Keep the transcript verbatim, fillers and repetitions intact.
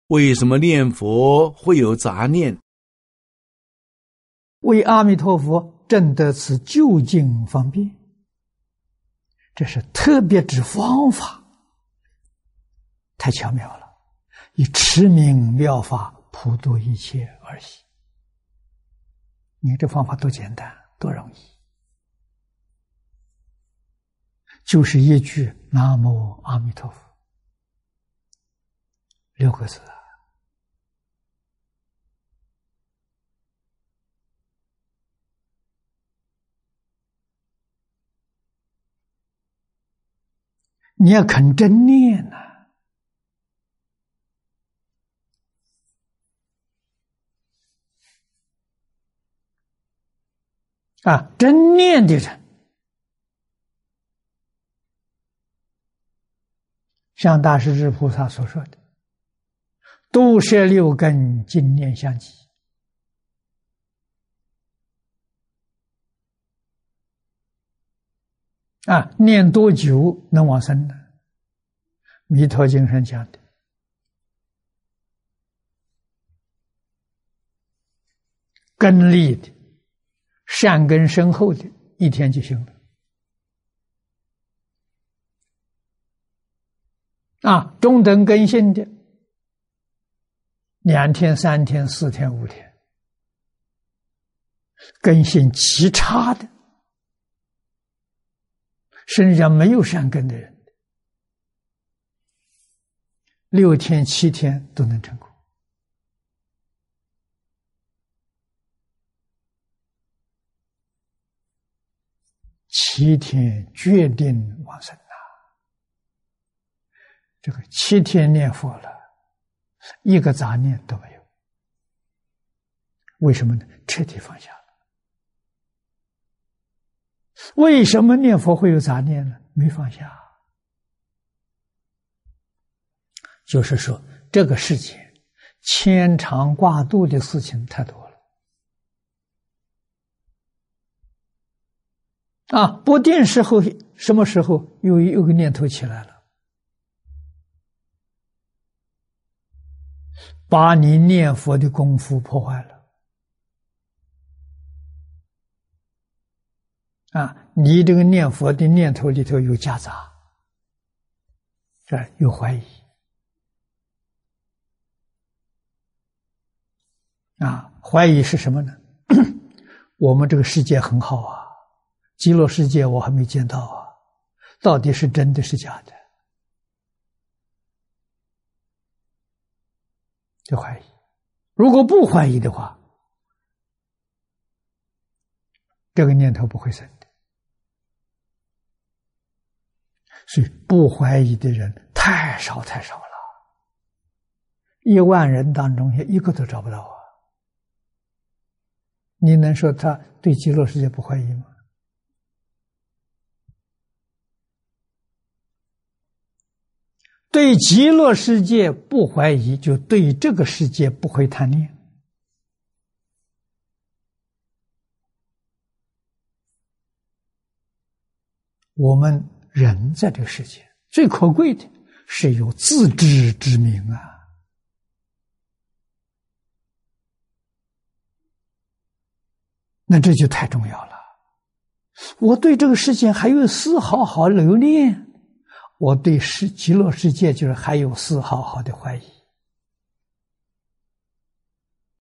为什么念佛会有杂念？ 为阿弥陀佛证得此究竟方便，这是特别之方法，太巧妙了。以持名妙法普度一切而已。你这方法多简单，多容易，就是一句南无阿弥陀佛，六个字。你要肯真念呐、啊！啊，真念的人，像大势至菩萨所说的，度摄六根，净念相继。啊，念多久能往生呢？弥陀经上讲的，根利的、善根深厚的，一天就行了。啊，中等根性的，两天、三天、四天、五天，根性极差的，身上没有善根的人，六天七天都能成功。七天决定往生啊！这个七天念佛了，一个杂念都没有。为什么呢？彻底放下了。为什么念佛会有杂念呢？没放下。就是说，这个世界牵肠挂肚的事情太多了。啊，不定时候什么时候又有个念头起来了，把你念佛的功夫破坏了。啊，你这个念佛的念头里头有夹杂，这有怀疑。啊，怀疑是什么呢？我们这个世界很好啊，极乐世界我还没见到啊，到底是真的是假的？就怀疑。如果不怀疑的话，这个念头不会生的。所以不怀疑的人太少太少了，一万人当中一个都找不到啊。你能说他对极乐世界不怀疑吗？对极乐世界不怀疑，就对这个世界不会贪念。我们人在这个世界最可贵的是有自知之明啊。那这就太重要了。我对这个世界还有丝毫毫留恋，我对世极乐世界就是还有丝毫毫的怀疑。